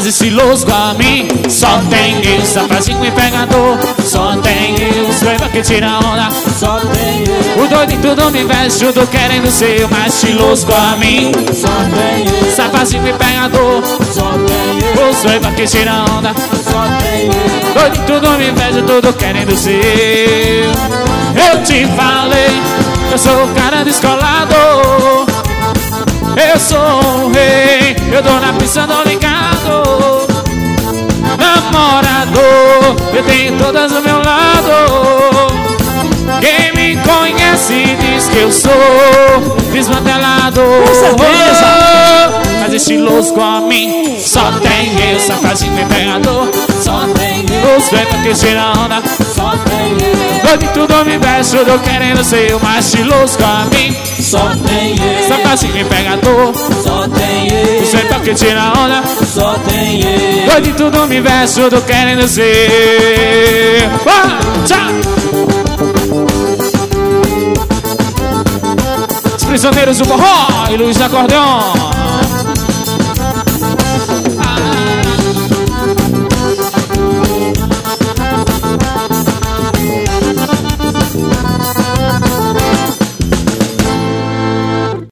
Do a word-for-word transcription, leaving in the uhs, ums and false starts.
Mas estiloso igual a mim só tem eu. Safadinho e pegador só tem eu. Os doidos que tira onda Só tem eu. O doido em tudo me investe, tudo querendo ser o mais estiloso igual a mim. Só tem eu. Safadinho e pegador Só tem eu. os doidos que tira onda Só tem eu. doido em tudo me inveja, tudo querendo ser. Eu te falei, eu sou o cara descolado. Eu sou um rei, eu dou na pista, dou ligado. Namorador, eu tenho todas ao meu lado. Quem me conhece diz que eu sou desmantelado. Com certeza. Mas estiloso igual a mim só tem eu. Safadinho e pegador Só tem eu. os ventos que tiram onda Só tem eu. doido em tudo me veste, eu tô querendo ser o mais estiloso igual a mim. Só tem eu. Safadinho e pegador Só tem eu. os ventos que tiram onda Só tem eu. doido em tudo me veste, eu tô querendo ser. Ah, tchau. Os prisioneiros do forró e Luiz Acordeon.